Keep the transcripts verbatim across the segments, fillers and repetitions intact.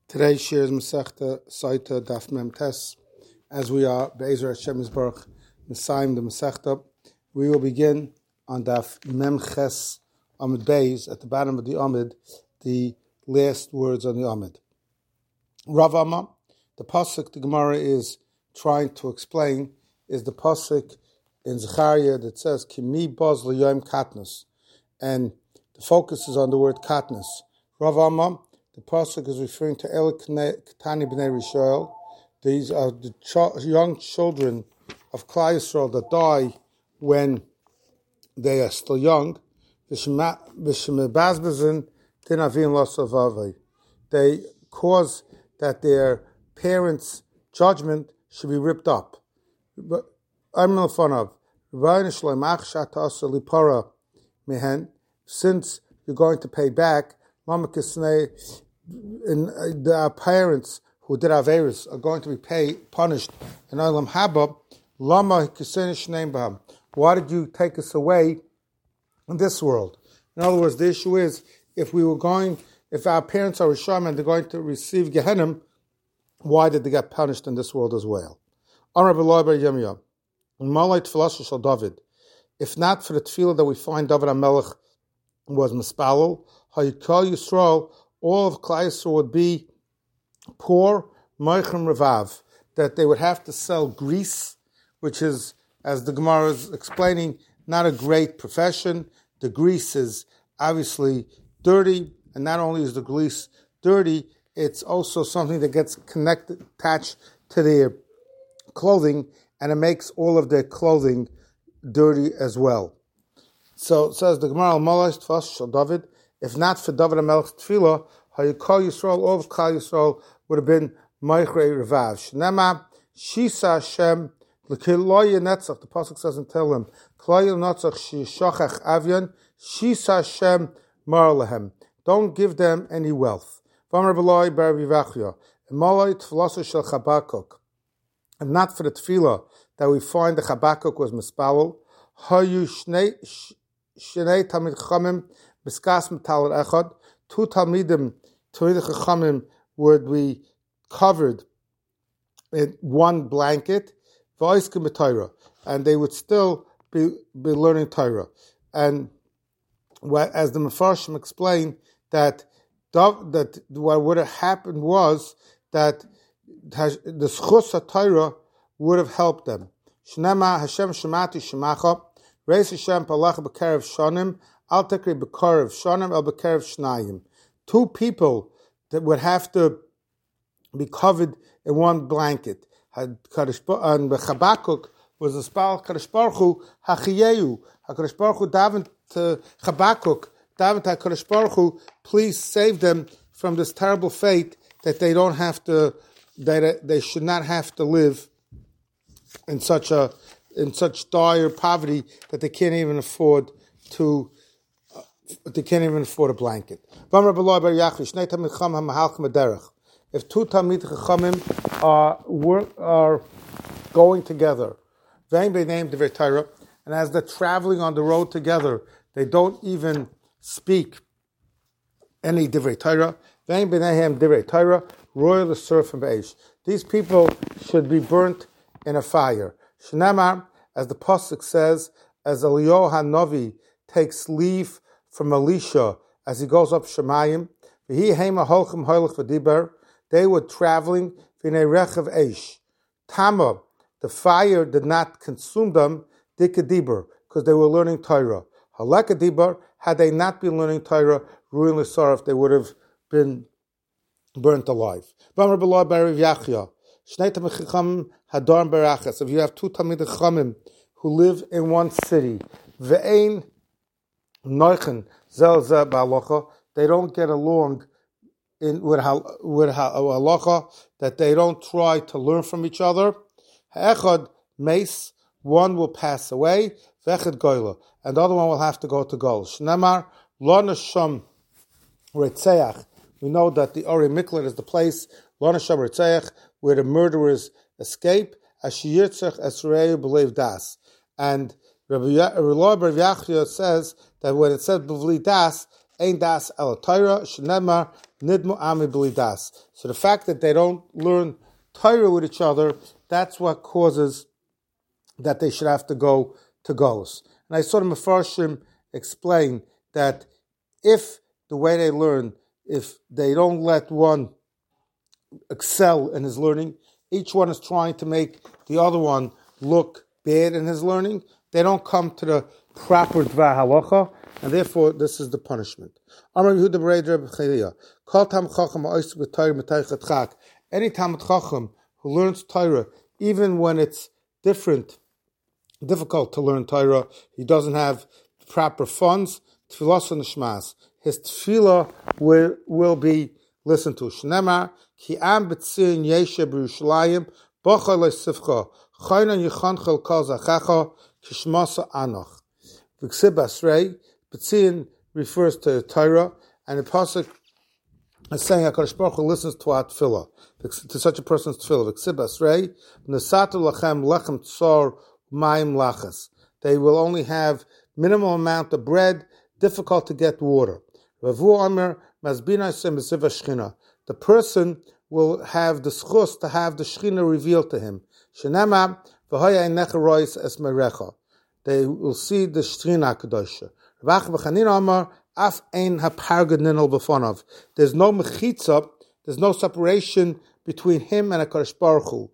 Today shares Masechta Saita Daf Mem Tes. As we are Be'ezer Hashem Yisbarach Messiah the Masechta, we will begin on Daf Mem Ches Amud Beis at the bottom of the Amud, the last words on the Amud. Rav Amma, the pasuk the Gemara is trying to explain is the pasuk in Zechariah that says Kimi Boz L'Yom Katnus, and the focus is on the word Katnus. Rav Amma, the pasuk is referring to El Ketani Bnei Rishon. These are the ch- young children of Klal Yisrael that die when they are still young. They cause that their parents' judgment should be ripped up. But I'm in front of since you're going to pay back, and the parents who did Averis are going to be pay, punished in Olam Haba. Lama Baham. Why did you take us away in this world? In other words, the issue is if we were going, if our parents are Rishon and they're going to receive Gehenna, why did they get punished in this world as well? If not for the tefillah that we find David HaMelech was mispalel, Hayikal Yisrael, all of Klal Yisrael would be poor, moichem revav, that they would have to sell grease, which is, as the Gemara is explaining, not a great profession. The grease is obviously dirty, and not only is the grease dirty, it's also something that gets connected, attached to their clothing, and it makes all of their clothing dirty as well. So it says the Gemara, Al-Malach Tfash Shal David, if not for David HaMelech's tefillah, Hayikal Yisrael, all of Klal Yisrael would have been Moichrei Revav. Shnema Shisa Hashem L'Kiloye Netzach. The pasuk says in Tehillim, Kiloye Netzach Shishachach Avyan Shisa Hashem Mar Lehem. Don't give them any wealth. V'amar B'loi Bar Vivachya Emaloi Tfilasa Shel Chabakuk. And not for the tefillah that we find the Chabakuk was mispalel. Hayu Shnei Shnei Tamid Chamim Biskas Metal Echad. Two Talmidim, Talmidei Chachamim, would be covered in one blanket, and they would still be, be learning Torah. And as the Mefarshim explained, that that what would have happened was that the Schus HaTorah would have helped them. Shnema Hashem Shemati Shemacha, Reis Hashem Palach B'Kerev Shonim, Al Tekri B'Kerev Shonim, El B'Kerev Shnayim. Two people that would have to be covered in one blanket. And Chabakuk was a spal Kadosh Baruch Hu Hachiyehu. HaKadosh Baruch Hu davened to Chabakuk, davened to HaKadosh Baruch Hu, please save them from this terrible fate that they don't have to, that they should not have to live in such a in such dire poverty that they can't even afford to. They can't even afford a blanket. If two Talmid Chachamim are are going together, and as they're traveling on the road together, they don't even speak any Divrei Torah. Royal surf and beish. These people should be burnt in a fire. Shnamar, as the pasuk says, as Eliyahu Hanavi takes leave from Elisha as he goes up Shemayim, they were traveling rechav eish. Tama, the fire did not consume them, dikadibar, because they were learning Torah. Halakadibar, had they not been learning Torah, ruin l'sarif, they would have been burnt alive. If you have two Talmidei Chachamim who live in one city, ve'ein noichen zel ze ba'alocha, they don't get along in with hal, with halacha, that they don't try to learn from each other. Ha'echad meis, one will pass away, ve'echad goyla, and the other one will have to go to Gol. Shnemar lo nasham retzeach. We know that the Ori Miklat is the place, lo nasham retzeach, where the murderers escape. Ashiyitzach esrei b'leiv das, and Rabbi Yachya says that when it says b'vli das, ein das el Torah, shenemar nidmu ami b'lidas. So the fact that they don't learn Torah with each other, that's what causes that they should have to go to Golus. And I saw the Mefarshim explain that if the way they learn, if they don't let one excel in his learning, each one is trying to make the other one look bad in his learning, they don't come to the proper Dvar Halacha, and therefore this is the punishment. Any Talmid Chacham who learns Torah, even when it's different, difficult to learn Torah, he doesn't have proper funds, tefillah nishmas, his tefillah will, will be listened to. Shnemar, ki am b'tzion yeshe b'Yerushalayim, bocha le'sivcha, chaynan yichanchel kol zachacha, kishmasa anoch. V'ksib asrei, b'tzion refers to Torah, and the pasuk is saying HaKadosh Baruch Hu listens to our tefillah, to such a person's tefillah. V'ksib asrei, nesatu lachem lechem tsor mayim lachas. They will only have minimal amount of bread, difficult to get water. The person will have the schus to have the Shechina revealed to him. They will see the Shechina Kedosha. There's no mechitza, there's no separation between him and HaKadosh Baruch Hu.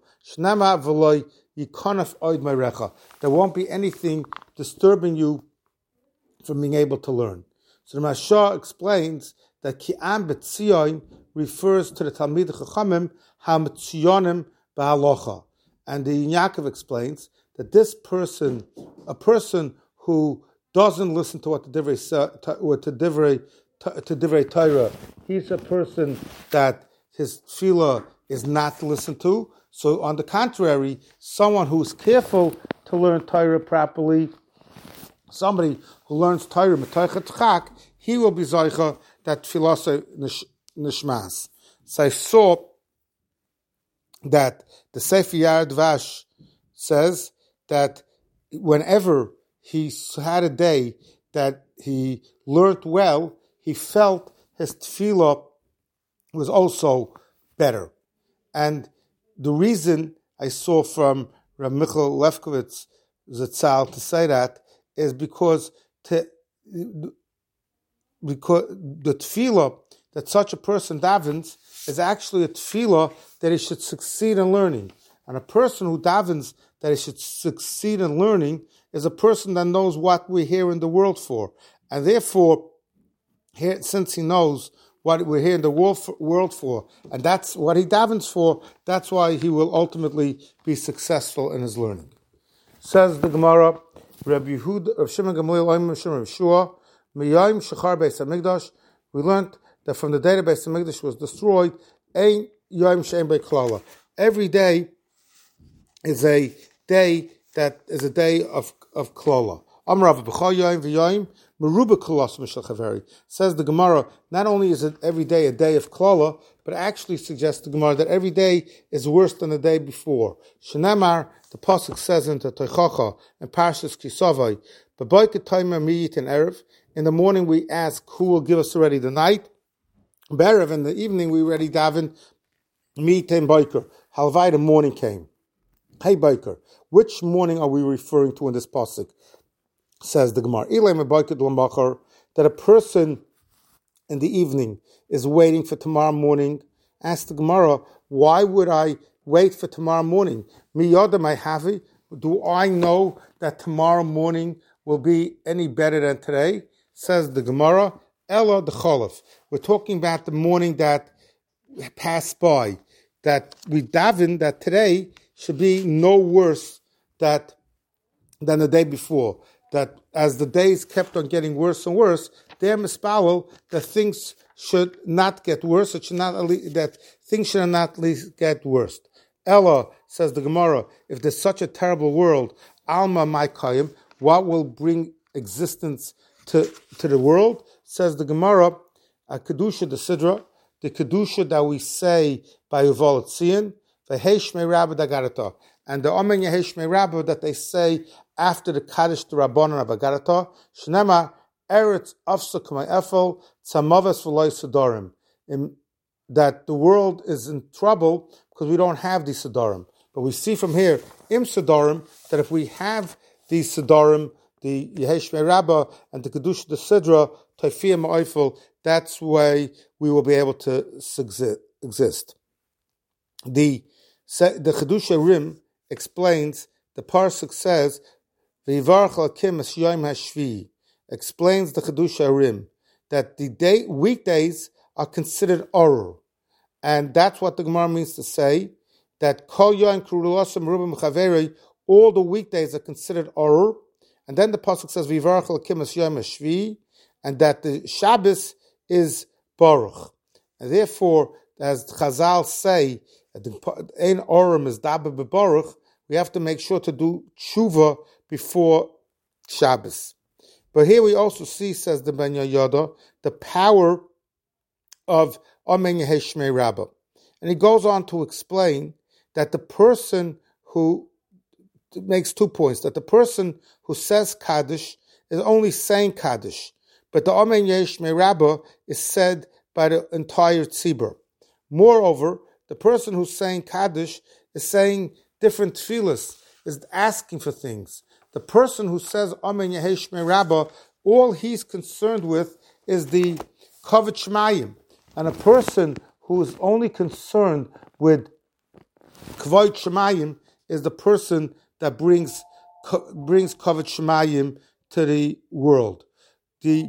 There won't be anything disturbing you from being able to learn. So the Mashah explains that Ki'am B'Tzion refers to the Talmid Chachamim HaMetziyonim B'Halacha. And the Yaakov explains that this person, a person who doesn't listen to what the Divrei, to Divrei, to Divrei Torah, he's a person that his tefillah is not listened to. So on the contrary, someone who's careful to learn Torah properly, somebody who learns Torah M'Toichet Chak, he will be Zoicha that tefillah nishmas. So I saw that the Sefer Yad Vash says that whenever he had a day that he learned well, he felt his tefillah was also better. And the reason I saw from Rav Michael Lefkovitz Zatzal to say that is because to, because the tefillah that such a person davens is actually a tefillah that he should succeed in learning. And a person who davens that he should succeed in learning is a person that knows what we're here in the world for. And therefore, here, since he knows what we're here in the world for, world for, and that's what he davens for, that's why he will ultimately be successful in his learning. Says the Gemara, Rabbi Yehuda, Rav Shimon Gamliel, Oim Shimon Rav Shua, Miyayim Shechar Beis HaMikdash, we learned that from the day the Beis HaMikdash was destroyed, Ein Yom Shein Bei Klala. Every day is a day that is a day of, of Klala. Amrav B'chol Yom V'Yom, Meruba Klolos Mishal Chaveri. Says the Gemara, not only is it every day a day of Klala, but actually suggests the Gemara that every day is worse than the day before. Shenamar, the Pasuk says in the Teichacha and Parshas Kisavai, B'boyke Toimer Miyit and Erev. In the morning we ask who will give us already the night. Berev, in the evening we already daven Miyit and Boiker. Halvai, the morning came. Hey Boiker, which morning are we referring to in this Pasuk? Says the Gemara, that a person in the evening is waiting for tomorrow morning. Ask the Gemara, why would I wait for tomorrow morning? Do I know that tomorrow morning will be any better than today? Says the Gemara, Ella the Cholif. We're talking about the morning that passed by, that we daven that today should be no worse that, than the day before. That as the days kept on getting worse and worse, they're mispalel that things should not get worse. It should not that things should not at least get worse. Ella, says the Gemara, if there's such a terrible world, Alma Maikayim, what will bring existence to, to the world? Says the Gemara, a kedusha the sidra, the kedusha that we say by Yuval Tzion, the Heshmei Rabba Dagarata, and the Omen Yeheshmei Rabba that they say after the Kaddish the Rabbanon Abagarata, Shnema Eretz Afsa Kumay Efel Tzamavas V'loy Sedorim. in, that the world is in trouble because we don't have these Sidorim. But we see from here, Im Sidorim, that if we have these Sidorim, the Yehesh Rabbah and the Kedusha the Sidra, Taifiyah Ma'ifel, that's why we will be able to exist. The, the Kedusha Rim explains, the Parsuk says, V'yivarach Lakim es Yom HaShvi, explains the Kedusha Rim, that the day, weekdays are considered Orur. And that's what the Gemara means to say, that Kol Yom K'rulasam Rubim Chaveri, all the weekdays are considered Orur. And then the Pasuk says, V'yivarach Lakim es Yom HaShvi, and that the Shabbos is Baruch. And therefore, as Chazal say, Ein Orim is Daber B'Baruch, we have to make sure to do tshuva before Shabbos. But here we also see, says the Ben Yoda, the power of Amen Yehesh Shmei Rabbah. And he goes on to explain that the person who makes two points, that the person who says Kaddish is only saying Kaddish, but the Amen Yehesh Shmei Rabbah is said by the entire tzibur. Moreover, the person who's saying Kaddish is saying different tefillas, is asking for things. The person who says Amen Yehesh Shmei Rabbah, all he's concerned with is the Kavod Shemayim. And a person who is only concerned with Kavod Shemayim is the person that brings brings Kavod Shemayim to the world. The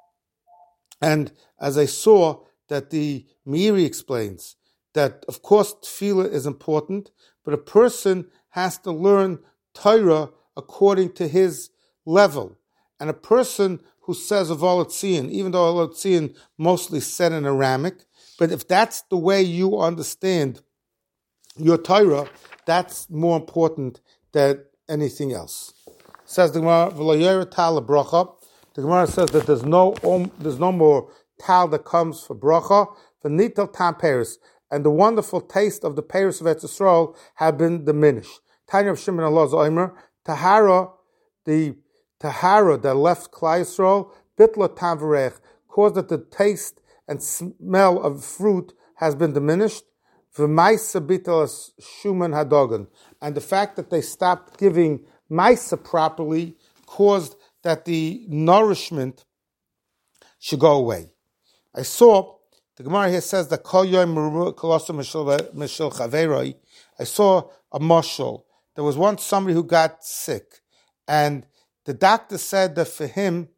and as I saw that the Meiri explains that of course tefillah is important, but a person has to learn Torah according to his level. And a person who says of Olatzian, even though Olatzian mostly said in Aramic, but if that's the way you understand your Torah, that's more important than anything else. Says the Gemara, V'lo tal bracha. The Gemara says that there's no um, there's no more tal that comes for bracha. For nitel tam peris, and the wonderful taste of the peris of Eretz Yisrael have been diminished. Tanya of Shimon Elazar Omer, Tahara, the Tahara that left Klal Yisrael, Bitla tam v'reich, caused that the taste and smell of fruit has been diminished. V'maisa bitel shuman hadogan, and the fact that they stopped giving maisa properly caused that the nourishment should go away. I saw, the Gemara here says that Kol Yom Kolosam Mishil Chaveroi. I saw a mashal. There was once somebody who got sick, and the doctor said that for him,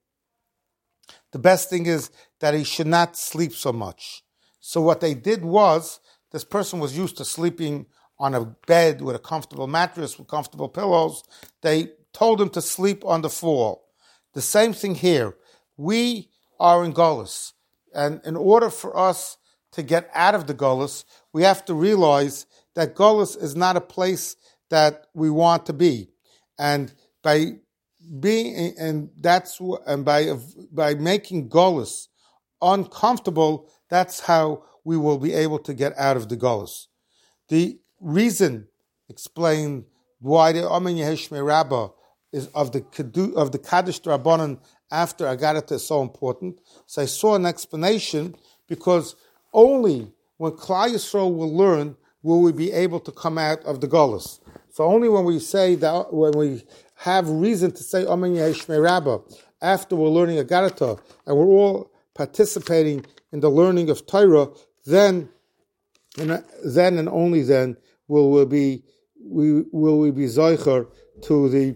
the best thing is that he should not sleep so much. So what they did was, this person was used to sleeping on a bed with a comfortable mattress, with comfortable pillows. They told him to sleep on the floor. The same thing here. We are in Golus. And in order for us to get out of the Golus, we have to realize that Golus is not a place that we want to be. And by being, and that's, and by, by making Golus uncomfortable, that's how we will be able to get out of the Golus. The reason explained why the Amen Yehesh Shmei Rabbah is of the of the Kaddish Rabbanan after Agadata is so important. So I saw an explanation because only when Klal Yisrael will learn will we be able to come out of the Golus. So only when we say that, when we have reason to say Amen Yehesh Shmei Rabbah after we're learning Agadata and we're all participating in the learning of Torah, then and then and only then will we be we will we be zeicher to the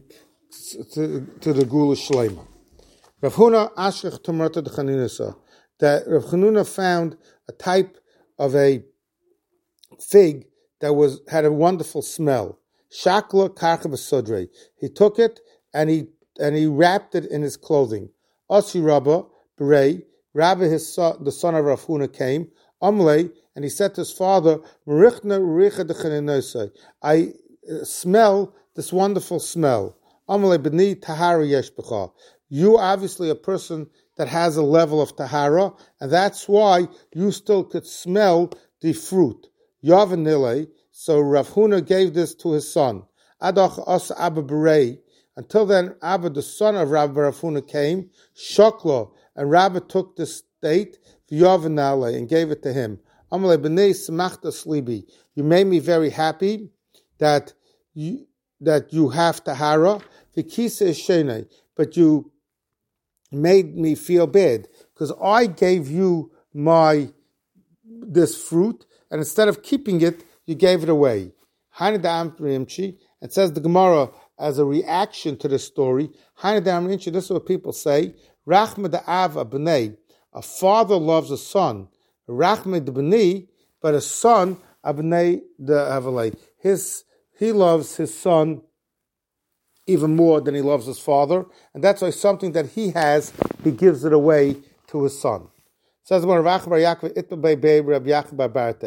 to, to the Gula Shleima. Rav Huna Ashrich Tomarta de Chaninasa, that Rav Chanuna found a type of a fig that was had a wonderful smell. Shakla Karcha B'Sodrei. He took it and he and he wrapped it in his clothing. Asi Rabba Berei, Rabbi his son, the son of Rav Huna came. Amlei, and he said to his father, Marichna Richa de Chaninasa, I smell this wonderful smell. Amlei B'ni Tahara Yesh B'cha. You obviously a person that has a level of Tahara, and that's why you still could smell the fruit. Yavanile, so Rav Huna gave this to his son. Adach As Abba Berei. Until then, Abba, the son of Rabbi Rav Huna, came. Shoklo, and Rabbi took this date. v'yavanale, and gave it to him. Amalei b'nei semachta slibi. You made me very happy that you that you have tahara. V'kisa ishenei, but you made me feel bad because I gave you my this fruit, and instead of keeping it, you gave it away. It says the Gemara as a reaction to this story. This is what people say. A father loves a son. But a son, his he loves his son even more than he loves his father, and that's why something that he has, he gives it away to his son. It says when Rav Acha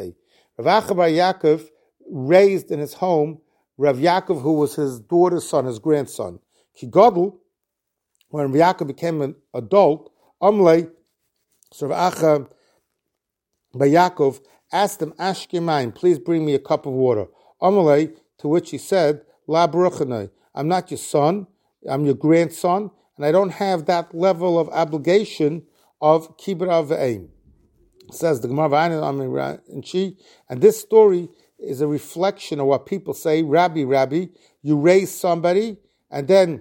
bar Yaakov raised in his home Rav Yaakov, who was his daughter's son, his grandson. Ki Gadol, when Rav Yaakov became an adult, Amlei, so Rav Acha bar Yaakov asked him, Ashke mayim, please bring me a cup of water. Amlei, to which he said, La baruchanai, I'm not your son, I'm your grandson, and I don't have that level of obligation of kibbur v'eim. Says the Gemara, and this story is a reflection of what people say, Rabbi, Rabbi, you raise somebody, and then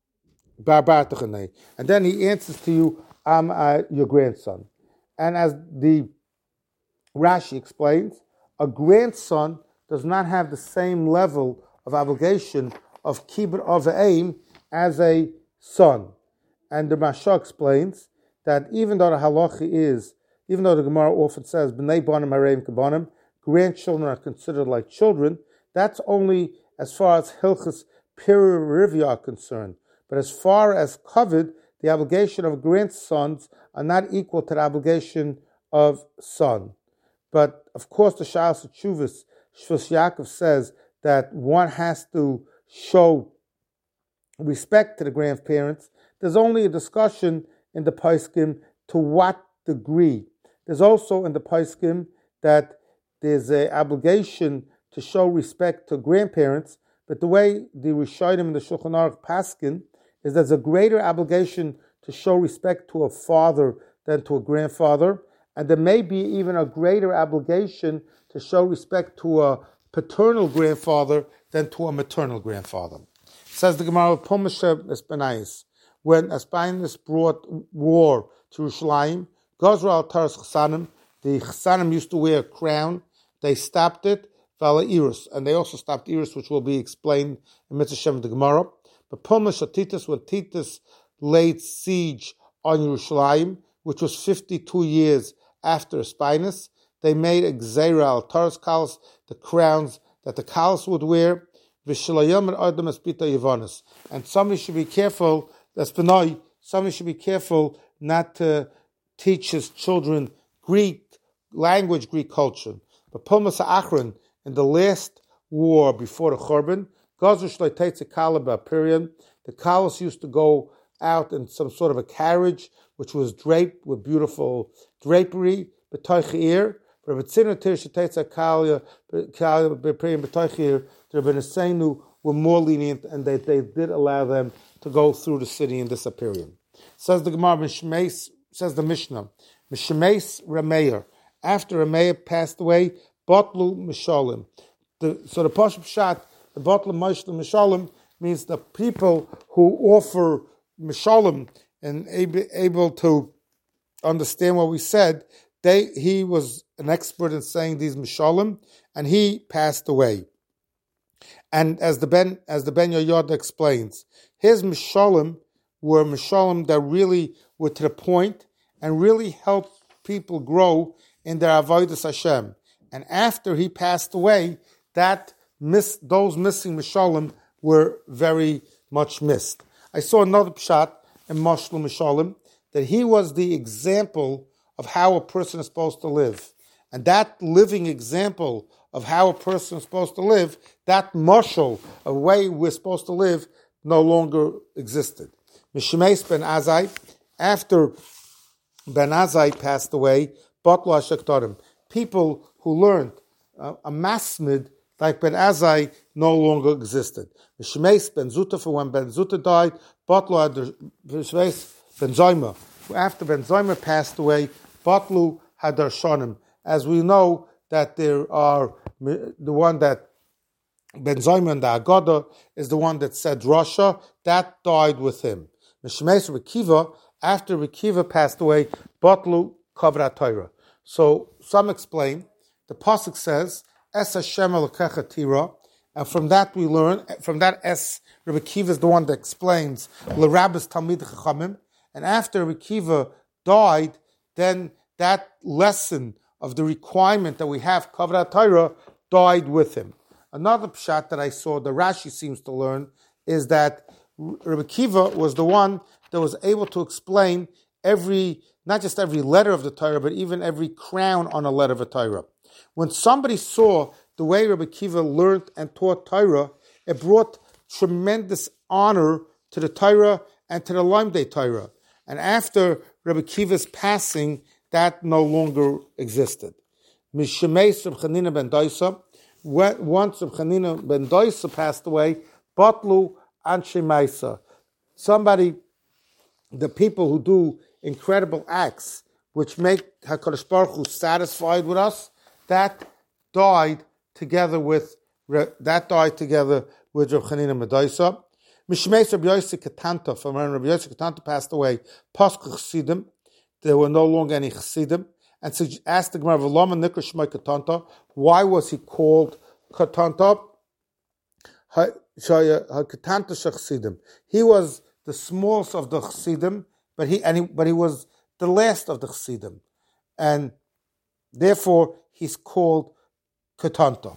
and then he answers to you, I'm uh, your grandson. And as the Rashi explains, a grandson does not have the same level of obligation of kibbur v'eim as a son. And the Masha explains that even though the halacha is, even though the Gemara often says, b'nei banim hareim kabanim, grandchildren are considered like children, that's only as far as hilchas pirurivya are concerned. But as far as covered, the obligation of grandsons are not equal to the obligation of son. But of course, the Sha'as Tshuvas, Shvus Yaakov says that one has to show respect to the grandparents. There's only a discussion in the Poskim to what degree. There's also in the Poskim that there's an obligation to show respect to grandparents, but the way the Rishonim and the Shulchan Aruch paskin is there's a greater obligation to show respect to a father than to a grandfather, and there may be even a greater obligation to show respect to a paternal grandfather than to a maternal grandfather. Says the Gemara, when Aspanis brought war to Yerushalayim, Gazra al Taras Chsanim, the Chsanim used to wear a crown. They stopped it, Vala Iris, and they also stopped Iris, which will be explained in Mitzvah Shem the Gemara. But Pumish Titus, when Titus laid siege on Yerushalayim, which was fifty-two years after Aspanis, they made a Gzeira al Taras Kalas, the crowns that the Kalas would wear, Vishalayim and Adam Espita Yavanis. And somebody should be careful, that's Benoi, somebody should be careful not to teach his children Greek language, Greek culture. But Pumas Achron, in the last war before the Churban, the Kalas used to go out in some sort of a carriage which was draped with beautiful drapery, the Rebbeinu were more lenient, and they, they did allow them to go through the city in this period. Says the Gemara, Mishmeis, says the Mishnah, Mishmeis Rameir. After Rameir passed away, Botlu Mishalim. The, so the Pashup Shat, the Botlu Mishalim means the people who offer Mishalim and able, able to understand what we said, they he was an expert in saying these Mishalim, and he passed away. And as the Ben as the Ben Yoyada explains, his Mishalim were Mishalim that really were to the point and really helped people grow in their Avodas Hashem. And after he passed away, that miss, those missing Mishalim were very much missed. I saw another pshat in Mashlu Mishalim that he was the example of how a person is supposed to live. And that living example of how a person is supposed to live, that mashal, a way we're supposed to live, no longer existed. Mishimeis ben Azai, after Ben Azai passed away, Batlu HaShektarim, people who learned uh, a masmid like Ben Azai no longer existed. Mishimeis ben Zuta, for when Ben Zuta died, Batlu HaShektarim, Ben Zayma, after Ben Zayma passed away, Batlu Hadarshanim. As we know that there are, the one that Ben Zayman, the Agada, is the one that said Rasha, that died with him. Mishmeis Rekiva, after Rekiva passed away, Batlu Kavrat Torah. So some explain, the Pasuk says, Es Hashem Elokecha Tira, and from that we learn, from that Es, Rabbi Kiva is the one that explains, L'Rabbis Talmid Chachamim, and after Rabbi Kiva died, then that lesson of the requirement that we have Kavrat Torah died with him. Another pshat that I saw, the Rashi seems to learn, is that Rabbi Kiva was the one that was able to explain every, not just every letter of the Torah, but even every crown on a letter of a Torah. When somebody saw the way Rabbi Kiva learned and taught Torah, it brought tremendous honor to the Torah and to the Lamdei Torah. And after Rabbi Kiva's passing, that no longer existed. Mishemeis Reb Chanina ben Doisa, once Reb Chanina ben Doisa passed away, Batlu Anshe Maisa. Somebody, the people who do incredible acts, which make HaKadosh Baruch Hu satisfied with us, that died together with that died together with Reb Chanina ben Doisa. Mishmeis Reb Yosef Ketanta, from when Reb Yosef Ketanta passed away, Pasuk Chassidim, there were no longer any Chassidim, and so asked the Gemara, V'lama Nikra Shmei Ketanta, why was he called Ketanta? Ketanta Chassidim. He was the smallest of the Chassidim, but he and he, but he was the last of the Chassidim, and therefore he's called Ketanta.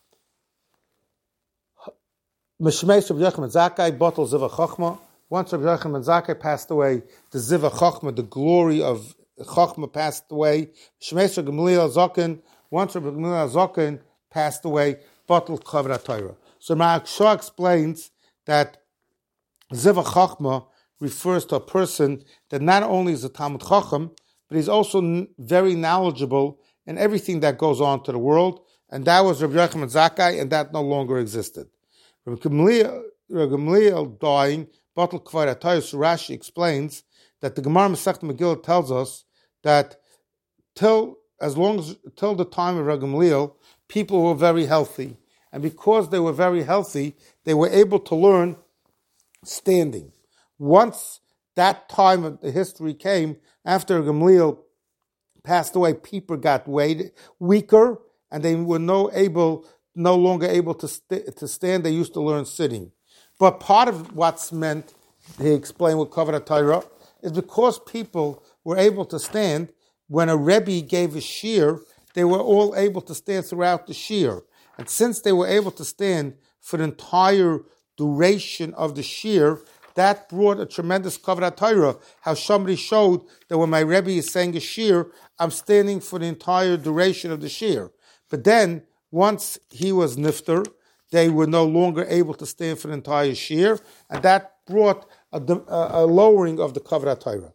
Mishmeis Rabbi Yochanan ben Zakkai, Batal Ziva Chachma. Once Rabbi Yochanan ben Zakkai passed away, the Ziva Chachma, the glory of Chachma, passed away. Mishmeis Rabbi Gamliel Zaken. Once Rabbi Gamliel Zaken passed away, Batal Kavrat Torah. So Ma'ak Shah explains that Ziva Chachma refers to a person that not only is a Talmud Chacham, but he's also very knowledgeable in everything that goes on to the world. And that was Rabbi Yochanan ben Zakkai, and that no longer existed. Rabbi Gamliel, Rabbi Gamliel dying, Batal Kavrat Torah, so Rashi explains that the Gemara Masechta Megillah tells us that till as long as till the time of Rabbi Gamliel, people were very healthy, and because they were very healthy, they were able to learn standing. Once that time of the history came, after Gamliel passed away, people got weighed, weaker, and they were no able. no longer able to st- to stand. They used to learn sitting. But part of what's meant, he explained with Kavrat Torah, is because people were able to stand, when a Rebbe gave a shear, they were all able to stand throughout the shear. And since they were able to stand for the entire duration of the shear, that brought a tremendous Kavrat Torah, how somebody showed that when my Rebbe is saying a shear, I'm standing for the entire duration of the shear. But then, once he was nifter, they were no longer able to stand for the entire shear, and that brought a, a, a lowering of the Kavrat Torah.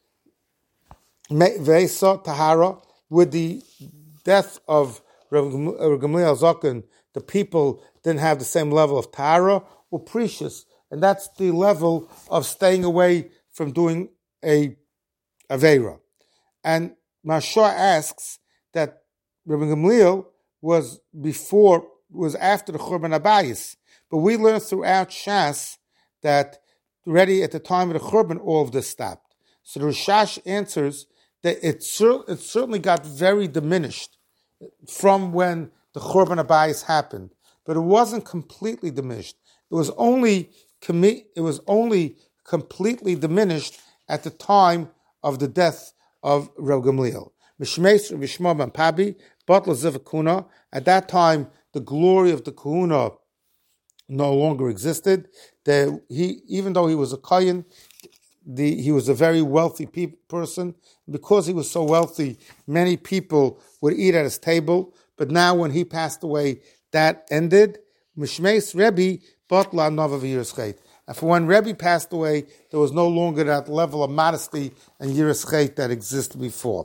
Veisa Tahara, with the death of Rav Gamliel Zaken, the people didn't have the same level of Tahara or precious, and that's the level of staying away from doing a Aveira. And Mashah asks that Rav Gamliel was before, was after the Churban Abayis. But we learned throughout Shas that already at the time of the Churban, all of this stopped. So the Rishash answers that it, cer- it certainly got very diminished from when the Churban Abayis happened. But it wasn't completely diminished. It was only commi- it was only completely diminished at the time of the death of Rav Gamliel. Mishmeis Vishma ben Pabi, Batla Ziva Kuna. At that time, the glory of the Kahuna no longer existed. The, he, even though he was a Kayan, the, he was a very wealthy pe- person. Because he was so wealthy, many people would eat at his table. But now, when he passed away, that ended. Mishmeis Rebbe Batla Nova V'Yiras And for when Rebbe passed away, there was no longer that level of modesty and Yiras Chet that existed before.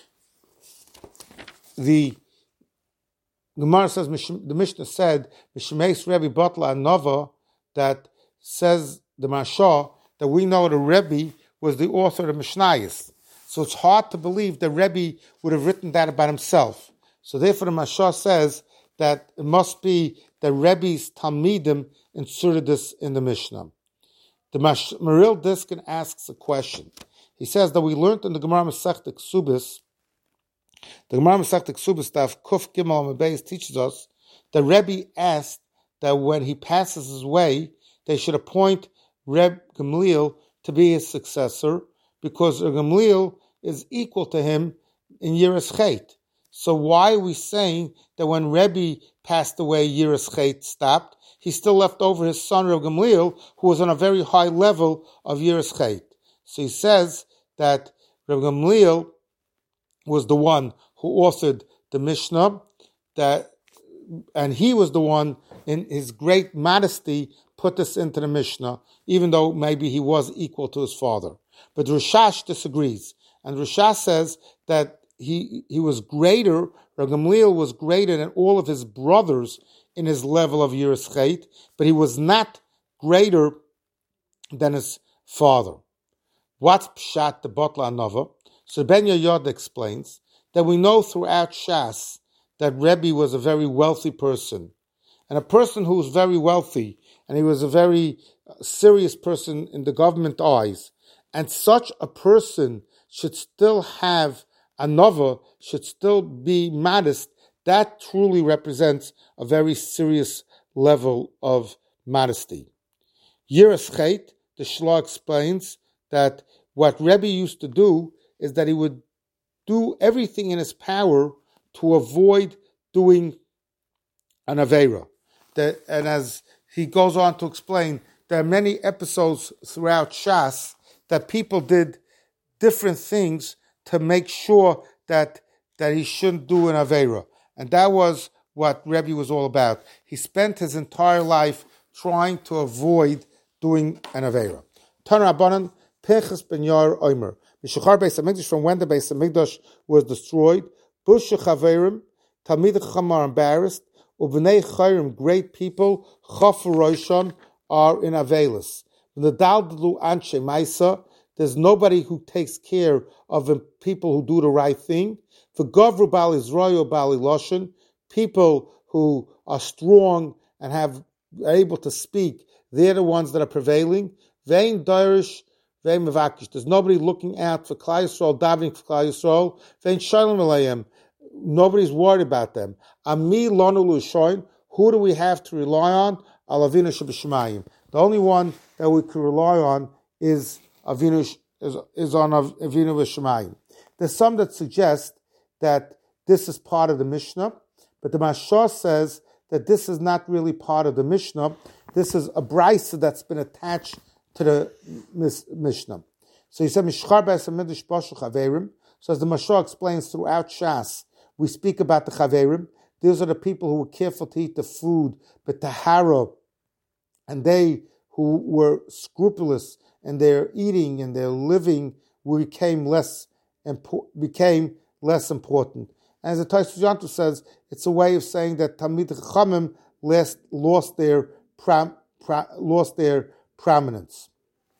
The Gemara says, the Mishnah said, Mishmeis Rebbe Batla Nova, that says the Mashah, that we know the Rebbe was the author of the Mishnayos. So it's hard to believe that Rebbe would have written that about himself. So therefore the Mashah says that it must be that Rebbe's Talmidim inserted this in the Mishnah. The Mash- Meril Diskin asks a question. He says that we learned in the Gemara Masechta Ksubis, the Gemara Masechta Ksubis, Daf Kuf Gimel Mebeis teaches us that Rebbe asked that when he passes his way, they should appoint Reb Gamliel to be his successor, because Reb Gamliel is equal to him in Yiras Chet. So why are we saying that when Rebbe passed away, Yiras Chet stopped? He still left over his son Reb Gamliel, who was on a very high level of Yiras Chet. So he says that Reb Gamliel was the one who authored the Mishnah, that, and he was the one in his great modesty put this into the Mishnah, even though maybe he was equal to his father. But Rishash disagrees, and Rishash says that he he was greater, Reb Gamliel was greater than all of his brothers in his level of Yiras Chet, but he was not greater than his father. What's Pshat the Botla Anova? So Ben Yoyod explains that we know throughout Shas that Rebbe was a very wealthy person. And a person who was very wealthy, and he was a very serious person in the government eyes, and such a person should still have a nova, should still be modest, that truly represents a very serious level of modesty. Yiras Chet, the Shloh explains that what Rebbe used to do is that he would do everything in his power to avoid doing an Aveira. That, and as he goes on to explain, there are many episodes throughout Shas that people did different things to make sure that that he shouldn't do an Aveira. And that was what Rebbe was all about. He spent his entire life trying to avoid doing an Aveira. Tan Rabbanan, Pinchas ben Yair Omer. Mishachar Beis HaMikdash, from when the Beis HaMikdash was destroyed, Bush Chaverim, Talmid Chacham are embarrassed, Ubnei Chayrim, great people, Chafu Roshon, are in Avelis. When the Daldlu Anshe Maisa, there's nobody who takes care of the people who do the right thing. For Gavru Bal Israel Bali Loshen, people who are strong and have are able to speak, they're the ones that are prevailing. Vein Dirish, Vein Mevakish. There's nobody looking out for Klal Yisrael, davening for Klal Yisrael. Vein Shalom Alayim. Nobody's worried about them. Ami Lonu Lushoin. Who do we have to rely on? Alavinu Shabashamayim. The only one that we can rely on is Avinu is, is on Avinu V'Shamayim. There's some that suggest that this is part of the Mishnah, but the Mashah says that this is not really part of the Mishnah. This is a brisa that's been attached to the Mishnah. So he said, Mishchar Beis HaMikdash Bashu Chaverim. So as the Mashah explains throughout Shas, we speak about the Chaverim. These are the people who were careful to eat the food, but Tahara, and they who were scrupulous in their eating and their living became less impo- became less important. And as the Tosfos Yantu says, it's a way of saying that Talmid Chachamim lost, lost their prom, pro, lost their prominence.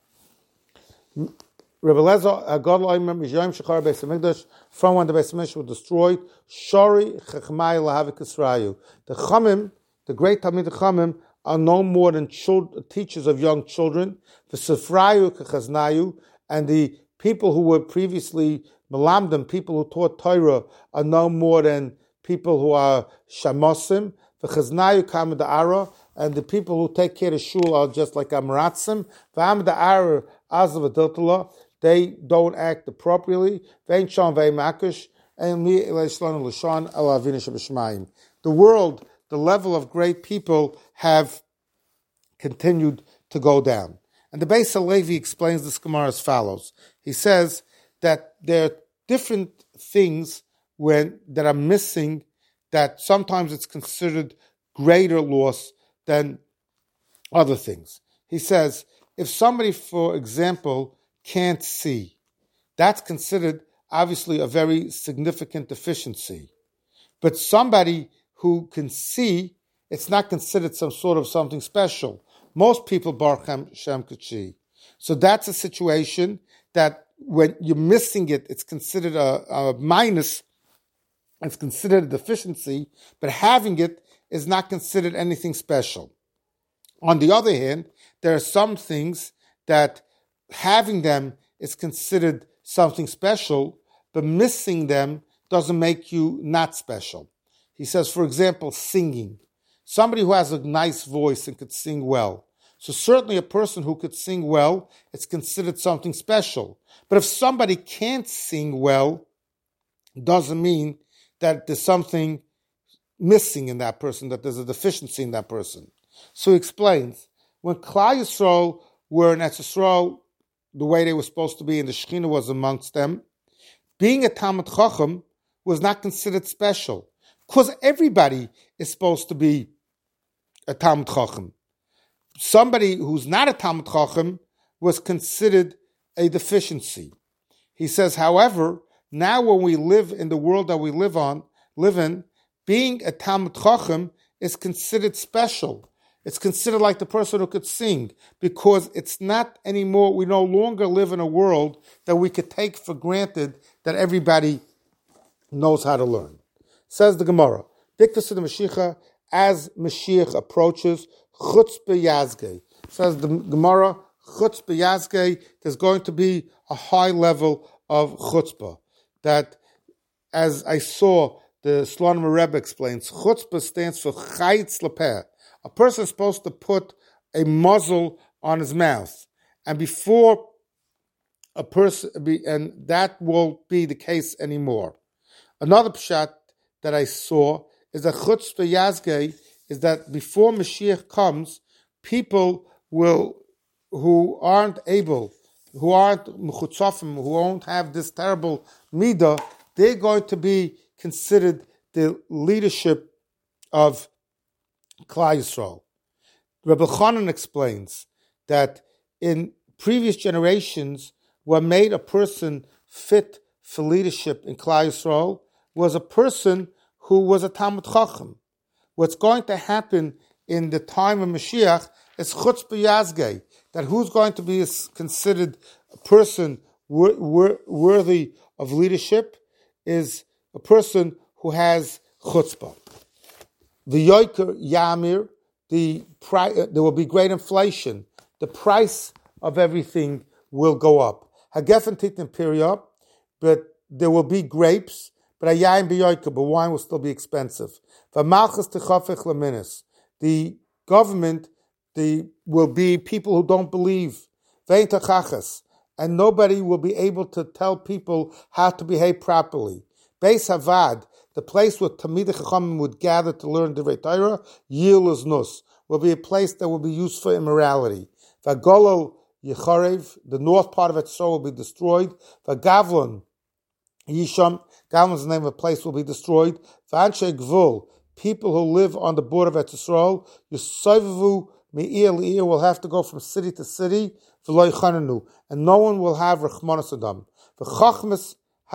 Rebbe Lezer Agad Loimer Mishayim Shechar Beis HaMikdash, from when the Beis HaMikdash was destroyed, Shori Chachmai Lahavik Yisrael. The Chamim, the great Talmid Chachamim, are no more than children, teachers of young children. The Sefrayu Kechaznayu, and the people who were previously Melamdim, people who taught Torah, are no more than people who are Shamosim. The Chaznayu Kamad Ara, and the people who take care of Shul are just like Amaratzim. V'Amad Ara Azav Adiltala, they don't act appropriately. Vein Shon Vein Makish, and Mi Elishlan Lashon Elavinu Shabashmayim. The world, the level of great people have continued to go down. And the Beis HaLevi explains this Gemara as follows. He says that there are different things when that are missing, that sometimes it's considered greater loss than other things. He says, if somebody, for example, can't see, that's considered obviously a very significant deficiency. But somebody who can see, it's not considered some sort of something special. Most people Baruch Hashem could see. So that's a situation that when you're missing it, it's considered a, a minus, it's considered a deficiency, but having it is not considered anything special. On the other hand, there are some things that having them is considered something special, but missing them doesn't make you not special. He says, for example, singing. Somebody who has a nice voice and could sing well. So certainly a person who could sing well, it's considered something special. But if somebody can't sing well, doesn't mean that there's something missing in that person, that there's a deficiency in that person. So he explains, when Klal Yisrael were in Eretz Yisrael, the way they were supposed to be, and the Shekhinah was amongst them, being a Talmid Chacham was not considered special, because everybody is supposed to be a Talmid Chacham. Somebody who's not a Talmid Chacham was considered a deficiency. He says, however, now when we live in the world that we live on, live in, being a Talmid Chacham is considered special. It's considered like the person who could sing, because it's not anymore, we no longer live in a world that we could take for granted that everybody knows how to learn. Says the Gemara, Bikvas the Mashiach, as Mashiach approaches, Chutzpah Yazgei. Says the Gemara, Chutzpah Yazgei, there's going to be a high level of chutzpah. That, as I saw, the Slonim Rebbe explains, chutzpah stands for chayitz lepeh. A person is supposed to put a muzzle on his mouth, and before a person, and that won't be the case anymore. Another pshat that I saw is that chutzpah yazgei is that before Mashiach comes, people will who aren't able, who aren't mechutzafim, who won't have this terrible midah, they're going to be considered the leadership of Klal Yisrael. Rebbe Chanan explains that in previous generations, what made a person fit for leadership in Klal Yisrael was a person who was a Talmid Chacham. What's going to happen in the time of Mashiach is chutzpah yazgei, that who's going to be considered a person wor- wor- worthy of leadership is a person who has chutzpah. The yoker yamir, the pri- uh, there will be great inflation. The price of everything will go up. Hagefen titin period, but there will be grapes, but ayayin beyoker, but wine will still be expensive. V'malchus techafech leminis, the government, the will be people who don't believe. Vein tachachas, and nobody will be able to tell people how to behave properly. Beis Havad, the place where Talmidei Chachamim would gather to learn Divrei Torah, Yil Nus, will be a place that will be used for immorality. Vagolol Yecharev, the north part of Eretz Yisrael will be destroyed. Vagavlon Yisham, Gavlon's name of a place will be destroyed. V'anshe Gvul, people who live on the border of Eretz Yisrael, Yisayvavu Me'ir Le'ir, will have to go from city to city, V'lo Yichananu, and no one will have Rechmanas Adam. V'chachmas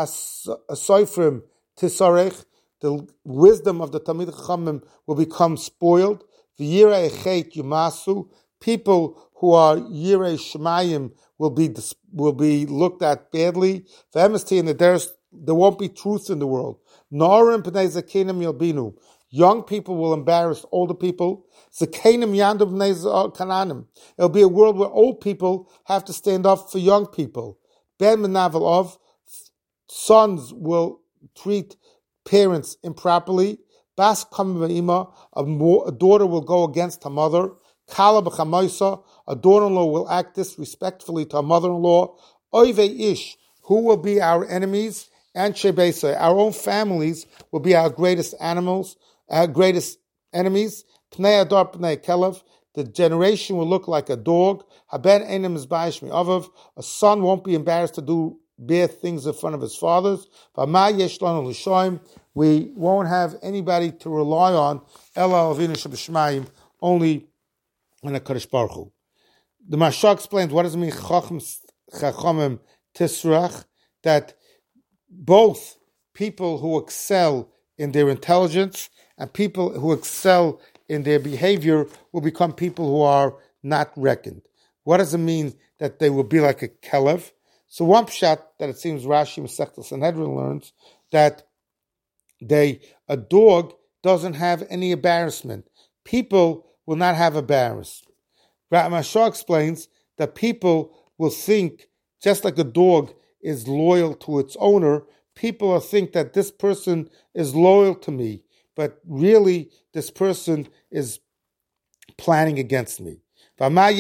Hasoifrim Tisarech, the wisdom of the Talmidei Chachamim will become spoiled. V'yirei Chet Yumasu, people who are Yirei Shemayim will be will be looked at badly. V'emesti, and there's there won't be truth in the world. Norim B'nei Zakenim Yalbinu, young people will embarrass older people. Zakenim Yandu B'nei Kananim, it'll be a world where old people have to stand up for young people. Ben Menavel of, sons will treat parents improperly. Bas Kamima, a daughter will go against her mother. Kala b'chamoisa, a daughter-in-law will act disrespectfully to her mother-in-law. Oive ish, who will be our enemies? And shebesa, our own families will be our greatest animals, our greatest enemies. Pnei adar pnei kelev, the generation will look like a dog. Haben enem izbayish mi'avav, a son won't be embarrassed to do bad things in front of his fathers. We won't have anybody to rely on. Only in a Kadosh Baruch Hu. The Mashal explains what does it mean Chachamim Tisrach, that both people who excel in their intelligence and people who excel in their behavior will become people who are not reckoned. What does it mean that they will be like a kelev? So one pshat that it seems Rashi Masechtas Sanhedrin learns that they a dog doesn't have any embarrassment. People will not have embarrassment. Ramashah explains that people will think, just like a dog is loyal to its owner, people will think that this person is loyal to me, but really this person is planning against me. So Rabbi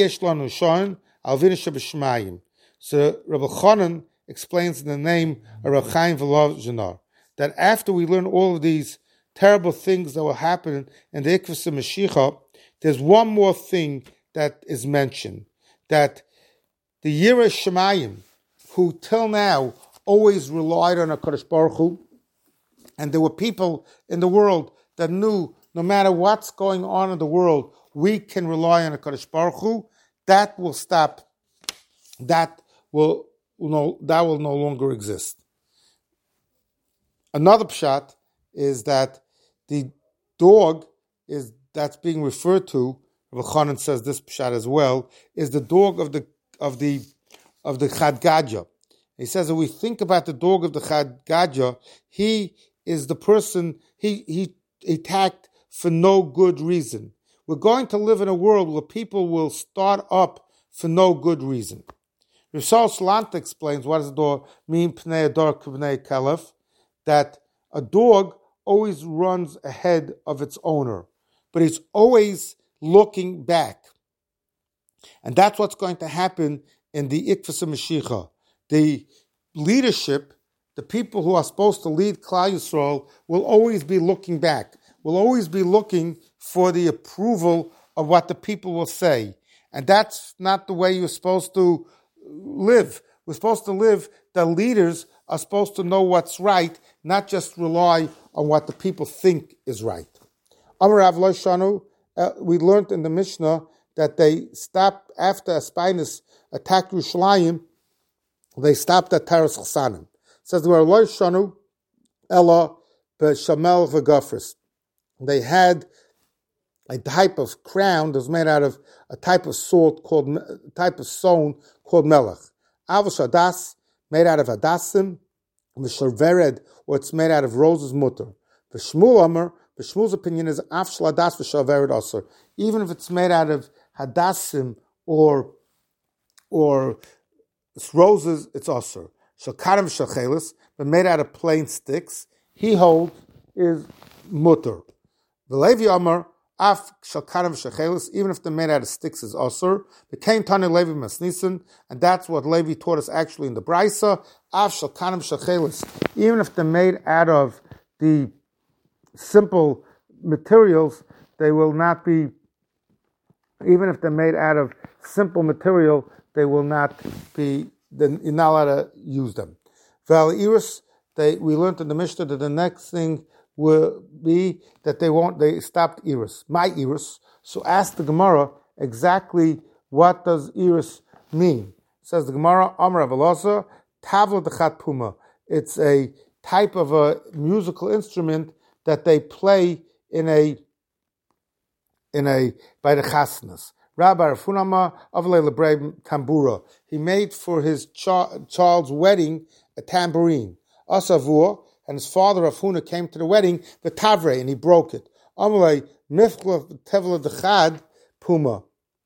Chanan explains in the name of Rav Chaim Volozhinar that after we learn all of these terrible things that will happen in the Ikvus Mashiach, there's one more thing that is mentioned, that the Yirei Shemayim, who till now always relied on HaKadosh Baruch Hu, and there were people in the world that knew no matter what's going on in the world, we can rely on HaKadosh Baruch Hu, that will stop, that will no, that will no longer exist. Another pshat is that the dog is that's being referred to, Rabbi Chanan says this pshat as well, is the dog of the of the of the Chad Gadya. He says that we think about the dog of the Chad Gadya, he is the person he he attacked for no good reason. We're going to live in a world where people will start up for no good reason. Rishal Shalanta explains what does the dog mean, Pnei Ador Pnei Kalef, that a dog always runs ahead of its owner, but it's always looking back. And that's what's going to happen in the Ikvus Mashiach. The leadership, the people who are supposed to lead Klal Yisrael, will always be looking back, will always be looking for the approval of what the people will say. And that's not the way you're supposed to live. We're supposed to live, the leaders are supposed to know what's right, not just rely on what the people think is right. Amar Rav Lo Shanu, uh, we learned in the Mishnah that they stopped after Aspinus attacked Yerushalayim, they stopped at Taras Chasanim. It says they were Lo Shanu, Ella, Beshamel V'Gafris. They had a type of crown that was made out of a type of salt called, a type of stone called melech. Avos Hadas, made out of hadassim, v'sharvered, or it's made out of roses mutter. V'shmuel Amar, V'shmuel's opinion is af shladas v'sharvered aser. Even if it's made out of hadassim or or roses, it's aser. Shalkarim v'shalchelis, but made out of plain sticks, he holds is mutter. V'levi Amar, Af shalkarim v'shachelis, even if they're made out of sticks, is asur. Became Tani Levi Masnisin, and that's what Levi taught us actually in the Brisa. Af shalkarim v'shachelis, even if they're made out of the simple materials, they will not be. Even if they're made out of simple material, they will not be. Then you're not allowed to use them. Val iris, they we learned in the Mishnah that the next thing will be that they won't, they stopped iris, my iris. So ask the Gemara exactly what does iris mean. It says the Gemara, Amar Avalosa, Tavla Dechat Puma. It's a type of a musical instrument that they play in a, in a, by the chasnas. Rabbi Rafunama Avle Lebrei Tambura. He made for his cha- child's wedding a tambourine. Asavur, and his father Rafuna came to the wedding, the Tavre, and he broke it. Amalei Mifla Tevla Dechad Puma.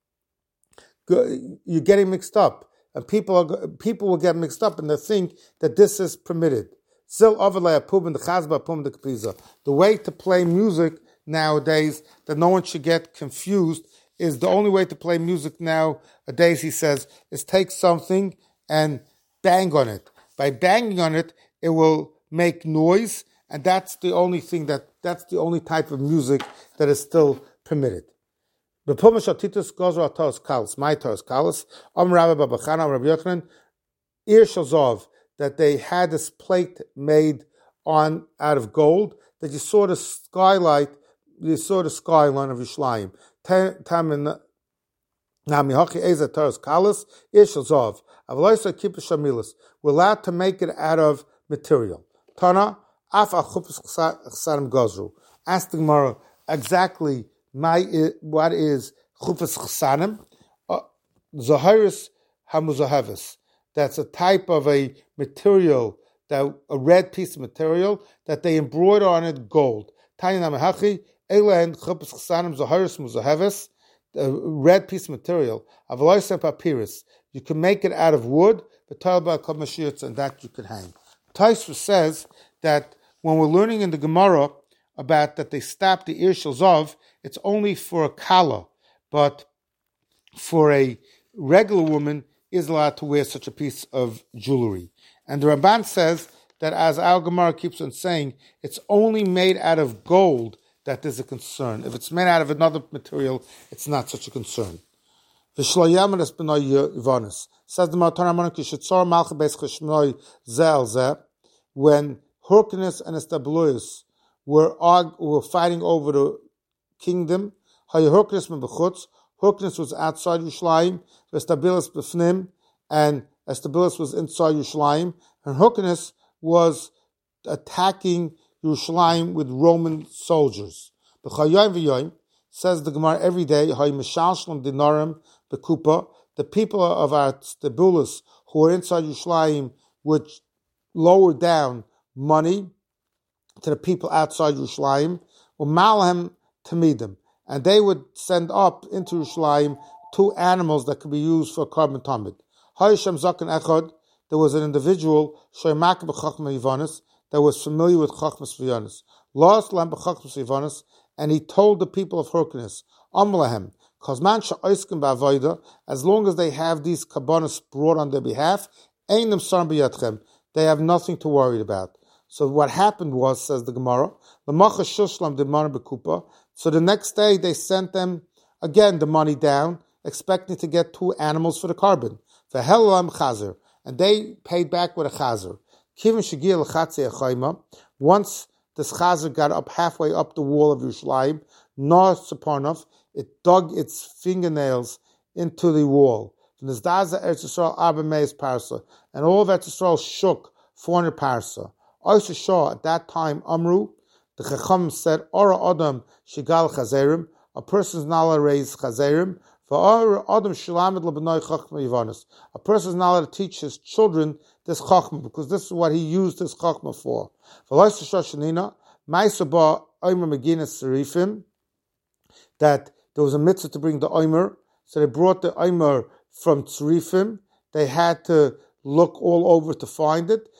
You're getting mixed up, and people are, people will get mixed up, and they think that this is permitted. Zil Avalei Pum the Chazba Pum the Kapiza. The way to play music nowadays that no one should get confused is the only way to play music nowadays. He says is take something and bang on it. By banging on it, it will make noise, and that's the only thing that that's the only type of music that is still permitted. The Pumash Atitus Gozra Taos Kalis, my Taos Kalis, Am Rabbi Babachana, Rabbi Yochanan, Ir Shazov, that they had this plate made on out of gold, that you saw the skylight, you saw the skyline of Yerushalayim. Tamin Namihachi Eza Taos Kalis, Ir Shazov, Avaloisa Kippur Shamilis. We're allowed to make it out of material. Tana, af achupus chsanim gozru. Ask the Gemara exactly my, what is chupus chsanim. Zahiris hamuzahavis. that's a type of a material, that a red piece of material, that they embroider on it gold. A red piece of material, papyrus. You can make it out of wood, and that you could hang. Taisva says that when we're learning in the Gemara about that they stop the ear of, it's only for a kala, but for a regular woman is allowed to wear such a piece of jewelry. And the Ramban says that, as our Gemara keeps on saying, it's only made out of gold that there's a concern. If it's made out of another material, it's not such a concern. Says the Matar, when Hyrcanus and Establius were were fighting over the kingdom, Hyrcanus was outside Yerushalayim, Establius b'fnim, and Establius was inside Yerushalayim, and Hyrcanus was attacking Yerushalayim with Roman soldiers. Says the Gemara, every day, the people of our Stebulus who are inside Yerushalayim would lower down money to the people outside Yerushalayim, Malahim Tamidim, and they would send up into Yerushalayim two animals that could be used for carbon tamid. There was an individual that was familiar with Chachmas V'Yonis. Lost lamb b'Chachmas V'Yonis, and he told the people of Hyrcanus, Amlahem, as long as they have these kabbanas brought on their behalf, they have nothing to worry about. So what happened was, says the Gemara, so the next day they sent them again the money down, expecting to get two animals for the carbon. And they paid back with a chazer. Once this chazer got up halfway up the wall of Yerushalayim, it dug its fingernails into the wall. And all of Eretz Yisrael shook four hundred parsa. At that time, Amru, the Chacham said, Ora Adam Shigal Chazerim, a person is not allowed to raise Chazerim. A person is not allowed to teach his children this chachma, because this is what he used this chachma for. That there was a mitzvah to bring the omer, so they brought the omer from Tzrifim. They had to look all over to find it.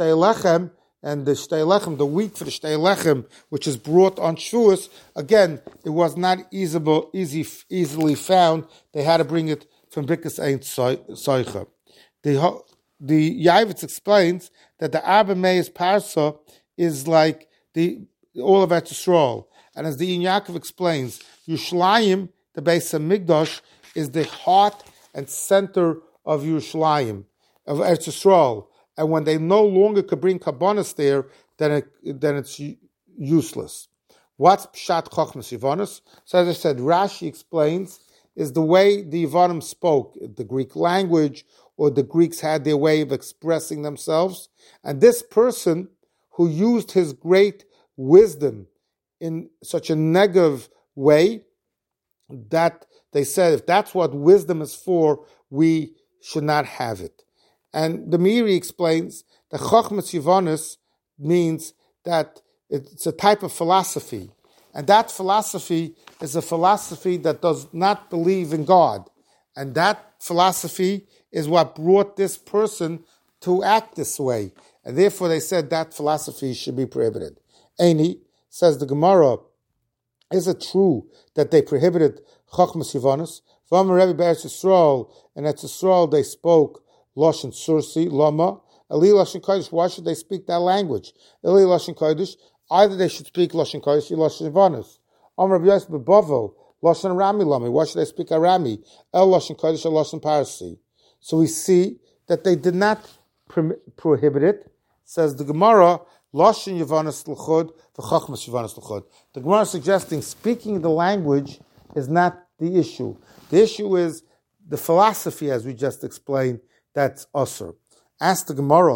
And the shtei lechem, the wheat for the shtei lechem, which is brought on Shavuos, again, it was not easy, easy, easily found. They had to bring it from Birkas Ein Soicha. The the Yavitz explains that the Abba Meis Parsa is like the all of Eretz Yisrael, and as the Ein Yaakov explains, Yerushalayim, the Beis Hamikdash, is the heart and center of Yerushalayim, of Eretz Yisrael. And when they no longer could bring kabbanas there, then it, then it's useless. What's pshat chachmas Yivanos? So as I said, Rashi explains is the way the Yivanim spoke, the Greek language, or the Greeks had their way of expressing themselves. And this person who used his great wisdom in such a negative way, that they said, if that's what wisdom is for, we should not have it. And the Meiri explains that Chachmas Yivanos means that it's a type of philosophy. And that philosophy is a philosophy that does not believe in God. And that philosophy is what brought this person to act this way. And therefore they said that philosophy should be prohibited. Eini, says the Gemara, is it true that they prohibited Chachmas Yivanos? V'amar Rebbe Be'eretz Yisrael, and at Yisrael they spoke Lashon Sursi, Lama, Eli Lashon Kodesh. Why should they speak that language? Eli Lashon Kodesh. Either they should speak Lashon Kodesh or Lashon Yivanos. Amar Rabbi Yosef B'Bavo, Lashon Arami Lami. Why should they speak Arami? El Lashon Kodesh or Lashon Parsi. So we see that they did not pro- prohibit it. Says the Gemara, Lashon Yivanos L'chod, V'Chachmas Yivanos L'chod. The Gemara is suggesting speaking the language is not the issue. The issue is the philosophy, as we just explained. That's usher. Ask the Gemara,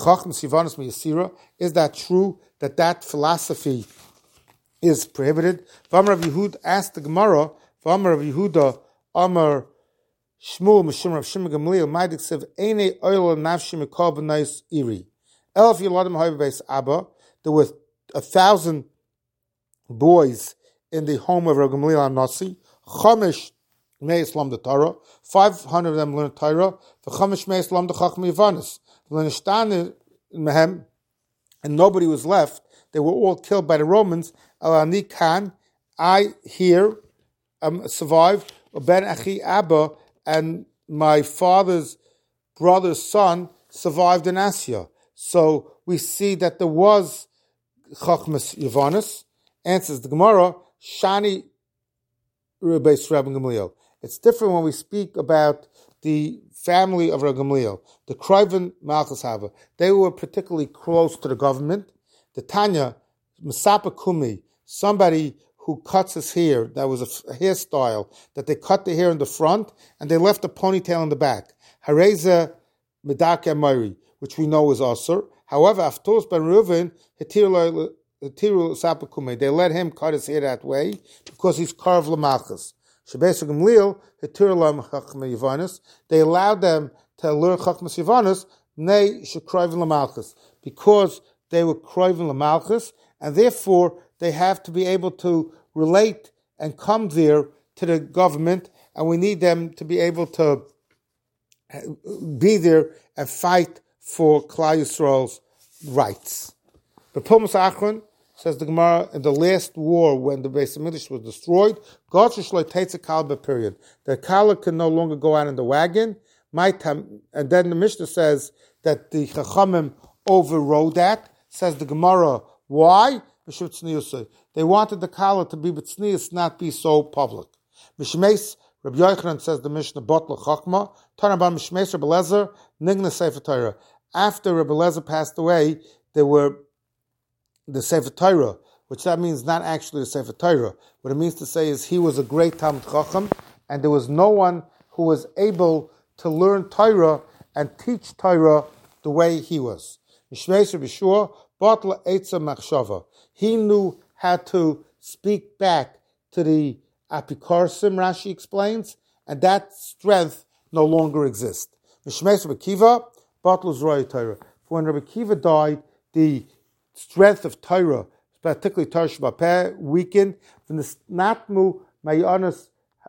is that true that that philosophy is prohibited? V'amar Rav Yehuda, asked the Gemara, V'amar Rav Yehuda, Amar Shmuel Mishum Rav Shimon Gamliel Maidik Sev Eine Oil Nafshi Mikol B'Nais Iri. Elf Yeladim Hayv Beis Abba. There were a thousand boys in the home of Rav Gamliel Nasi. Chamish Meis Lam the Torah. Five hundred of them learned Torah. The Chamish Meis Lam the Chacham Yivanis. L'Nishtan Mehem, and nobody was left. They were all killed by the Romans. Alani Khan, I here um, survived. Ben Achi Abba, and my father's brother's son survived in Asya. So we see that there was Chachmas Yavanis. Answers the Gemara, Shani Beis Rabbi Gamliel. It's different when we speak about the family of Rabbi Gamliel, the Kriven Malchus Hava. They were particularly close to the government. The Tanya, Masapa Kumi, somebody who cuts his hair, that was a hairstyle, that they cut the hair in the front and they left a ponytail in the back. Hareza Medaka Mari, which we know is Asur. However, Aftos ben Reuven, Hetiru Sapa Kumi, they let him cut his hair that way because he's carved Lamachas. Shebesa Gamliel, Hetiru Lam Chachma Yivanis, they allowed them to learn Chachmas Yivanis, Nei Shekrivin Lamalchus, because they were Krivin Lamalchus, and therefore they have to be able to relate and come there to the government, and we need them to be able to be there and fight for Klal Yisrael's rights. But Pumas Achron, says the Gemara, in the last war when the Beis Hamikdash was destroyed, God takes a kalba period. The kala can no longer go out in the wagon. My time, and then the Mishnah says that the Chachamim overrode that. Says the Gemara, why? They wanted the kala to be b'tznius, not be so public. Mishmeis, Rabbi Yochanan says the Mishnah, Botla Chachma, Tanabam Mishmeis, Rabbi Lezer, Nigna Sefer Torah. After Rabbi Lezer passed away, there were the Sefer Torah, which that means not actually the Sefer Torah. What it means to say is he was a great Talmid Chacham, and there was no one who was able to learn Torah and teach Torah the way he was. Mishmeis Rabbi Shua, Botla Eitza Machshava. He knew how to speak back to the Apikorsim, Rashi explains, and that strength no longer exists. Mishmeis Rabbi Kiva, Botla Zroya Torah. When Rabbi Kiva died, the strength of Torah, particularly Torah Shebapeh, weakened. The Statmu Mayanis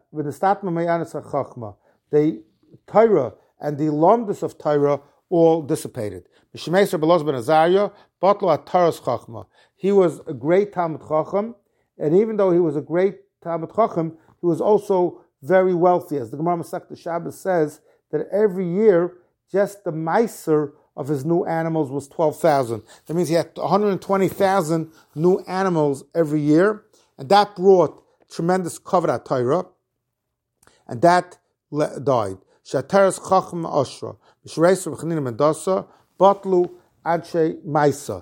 HaChachma, the Torah and the lomdus of Torah all dissipated. Mishmeis Rabbi Elazar ben Azariah, Botlo HaToras Chachma. He was a great Talmid Chacham, and even though he was a great Talmid Chacham, he was also very wealthy. As the Gemara Masechta Shabbos says, that every year, just the Meiser of his new animals was twelve thousand. That means he had one hundred twenty thousand new animals every year, and that brought tremendous kavod Torah, and that le- died. Shateres Chacham Ashra, Mishreis Rechanina Mendasa, Batlu Anshe Maisa.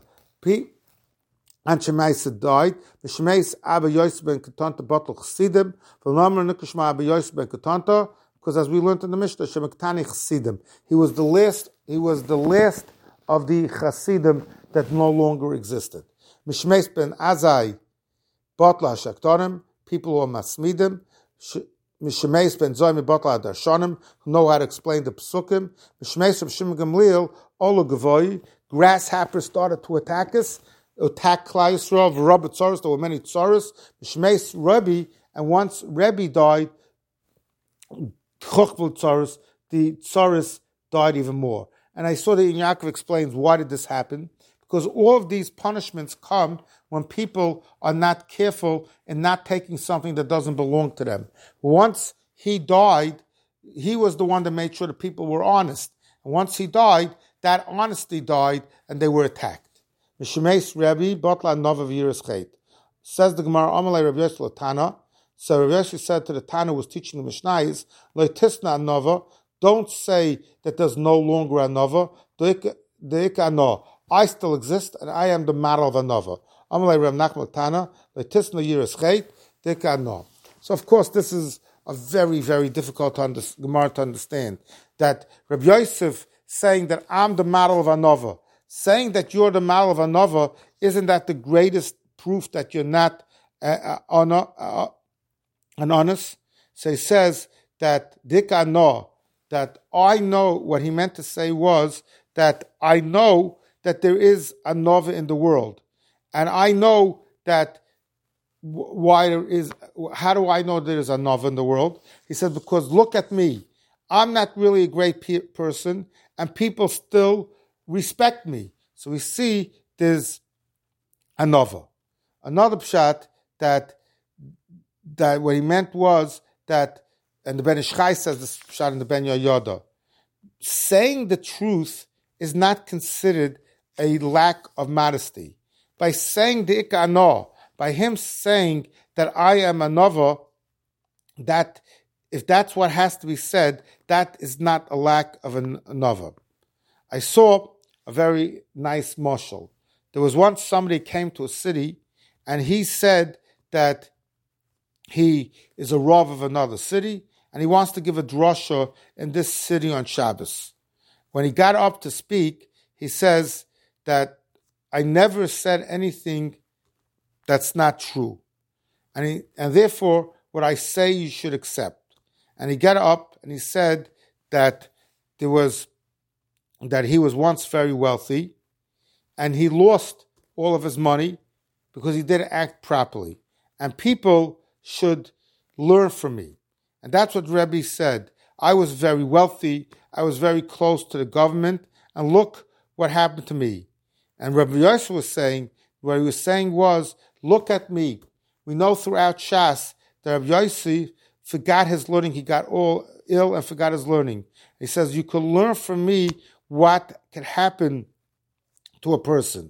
Anshe Maisa died. Mishmeis Abba Yosef ben Ketanta Batlu Chasidim. V'lamar Nikashma Abba Yosef ben Ketanta. Because as we learned in the Mishnah, Shemaktani Chasidim. He was the last. He was the last of the Chasidim that no longer existed. Mishmeis ben Azai, Batla Shaktarim, people who are Masmidim. Mishmeis ben Zoymi Batla Darshanim, who know how to explain the Pesukim. Mishmeis of Shimon Gamliel, Olu Gavoy, grasshoppers started to attack us, attack Klal Yisrael, Rabbi Tzoros, there were many Tzoros. Mishmeis Rebbe, and once Rebbe died, Chochvul Tzoros, the Tzoros died even more. And I saw that Yaakov explains why did this happen. Because all of these punishments come when people are not careful and not taking something that doesn't belong to them. Once he died, he was the one that made sure that people were honest. And once he died, that honesty died and they were attacked. Mishemeis Rebbe, Botla Nova V'Yiras Chet. Says the Gemara, Amalei Rabbi Yosef Tana. So Rabbi Yosef said to the Tana who was teaching the Mishnayos, Lo Tisna Nova, don't say that there's no longer a Nova. Deika no. I still exist, and I am the model of a Nova. Amalei Rav Nachman Tana, Lo Tisna Yiras Chet, Deika no. So of course this is a very, very difficult to under, Gemara to understand. That Rabbi Yosef saying that I'm the model of a Nova, saying that you're the model of a Nova, isn't that the greatest proof that you're not uh, uh, uh, uh, an honest? So he says that Dika no, that I know, what he meant to say was that I know that there is a Nova in the world. And I know that why there is, how do I know there is a Nova in the world? He said, because look at me. I'm not really a great pe- person, and people still respect me. So we see there's a Nova. Another pshat that that what he meant was that, and the Ben Ish Chai says this pshat in the Ben Yoyoda, saying the truth is not considered a lack of modesty. By saying the Ika Ano, by him saying that I am a Nova, that if that's what has to be said, that is not a lack of a, a Nova. I saw a very nice mashal. There was once somebody came to a city and he said that he is a Rav of another city and he wants to give a drasha in this city on Shabbos. When he got up to speak, he says that I never said anything that's not true. And he, and therefore, what I say you should accept. And he got up and he said that there was, that he was once very wealthy and he lost all of his money because he didn't act properly. And people should learn from me. And that's what Rebbe said. I was very wealthy. I was very close to the government. And look what happened to me. And Rabbi Yosef was saying, what he was saying was, look at me. We know throughout Shas that Rabbi Yosef forgot his learning. He got all ill and forgot his learning. He says, you could learn from me what can happen to a person.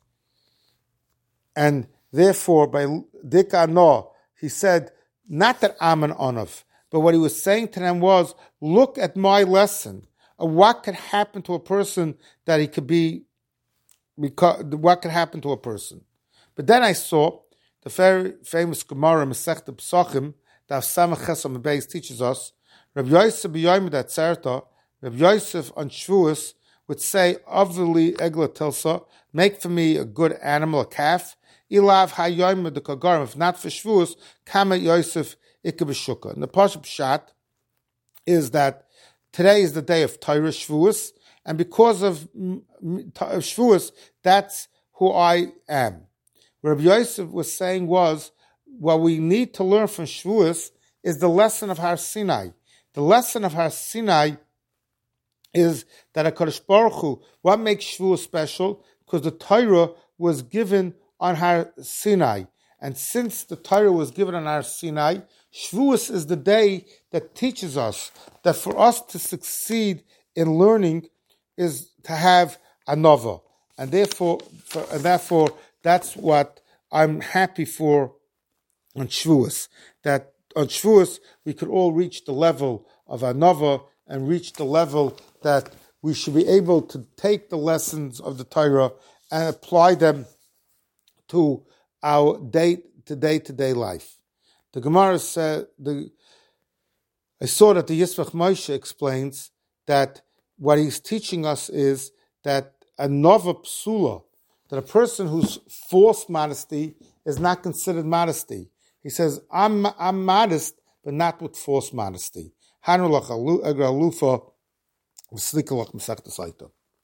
And therefore, by Dika No, he said, not that I'm an Onav, but what he was saying to them was, look at my lesson of what could happen to a person that he could be, what could happen to a person. But then I saw the very famous Gemara, Masechta Pesachim, that Samach Chesam Beis teaches us, Rabbi Yosef b'yoyim d'atzerta, Rabbi Yosef on Shavuos would say, Avli egla tilsa, make for me a good animal, a calf, ilav hayoyim de kagarim, if not for Shavuos, kama Yosef ikka b'shukah. And the Pashup Pshat is that today is the day of Torah Shavuos, and because of Shavuos, that's who I am. What Rabbi Yosef was saying was, what we need to learn from Shavuos is the lesson of Har Sinai. The lesson of Har Sinai is that HaKadosh Baruch Hu, what makes Shavuos special? Because the Torah was given on Har Sinai. And since the Torah was given on Har Sinai, Shavuos is the day that teaches us that for us to succeed in learning is to have a Nova. And therefore, for, and therefore, that's what I'm happy for on Shavuos. That on Shavuos we could all reach the level of a Nova and reach the level that we should be able to take the lessons of the Torah and apply them to our day-to-day to day life. The Gemara said, the, I saw that the Yisvach Moshe explains that what he's teaching us is that a Nova Psula, that a person who's false modesty is not considered modesty. He says, I'm, I'm modest, but not with false modesty. Hanulach alufa, v'slikalach mesachta saita.